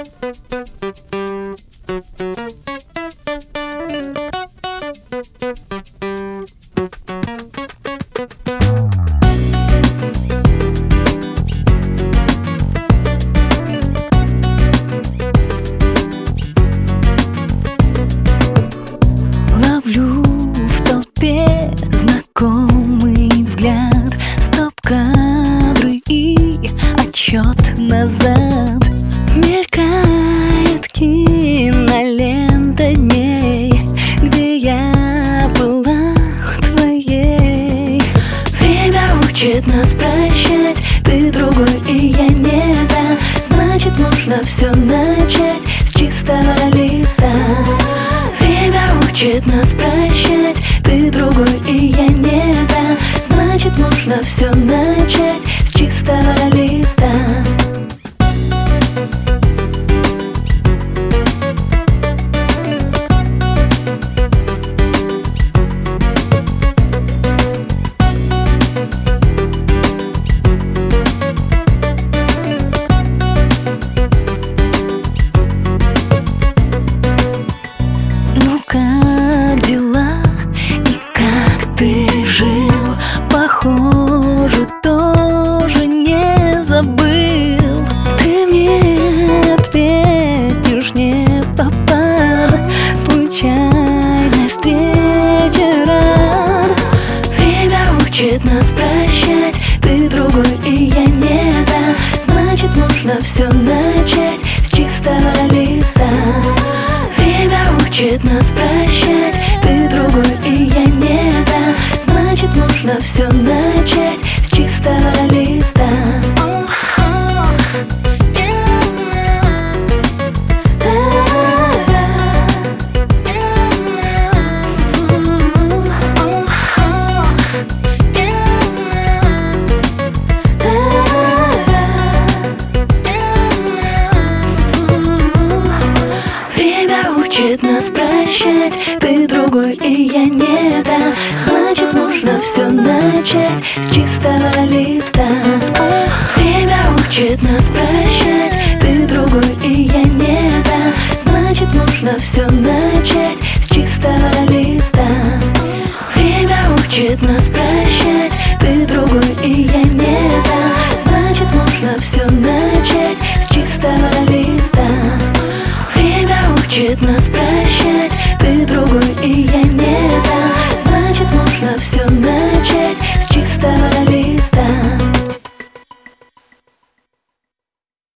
Ловлю в толпе знакомый взгляд, стоп-кадры и отчет назад. Мелькает кинолента дней, где я была твоей. Время учит нас прощать, ты другой и я не та. Значит, можно все начать с чистого листа. Время учит нас прощать, ты другой и я не та. Значит, можно все начать с чистого листа. Ну как дела и как ты жил? Похоже, тоже не забыл. Ты мне ответишь не впопад, случайной встрече рад. Время учит нас прощать, ты другой и я не та. Значит, можно все начать с чистого листа. Время учит нас прощать, ты другой и я не та. Значит, можно все начать с чистого листа. Учит нас прощать, ты другой и я не та. Значит, можно все начать с чистого листа. Время учит нас прощать.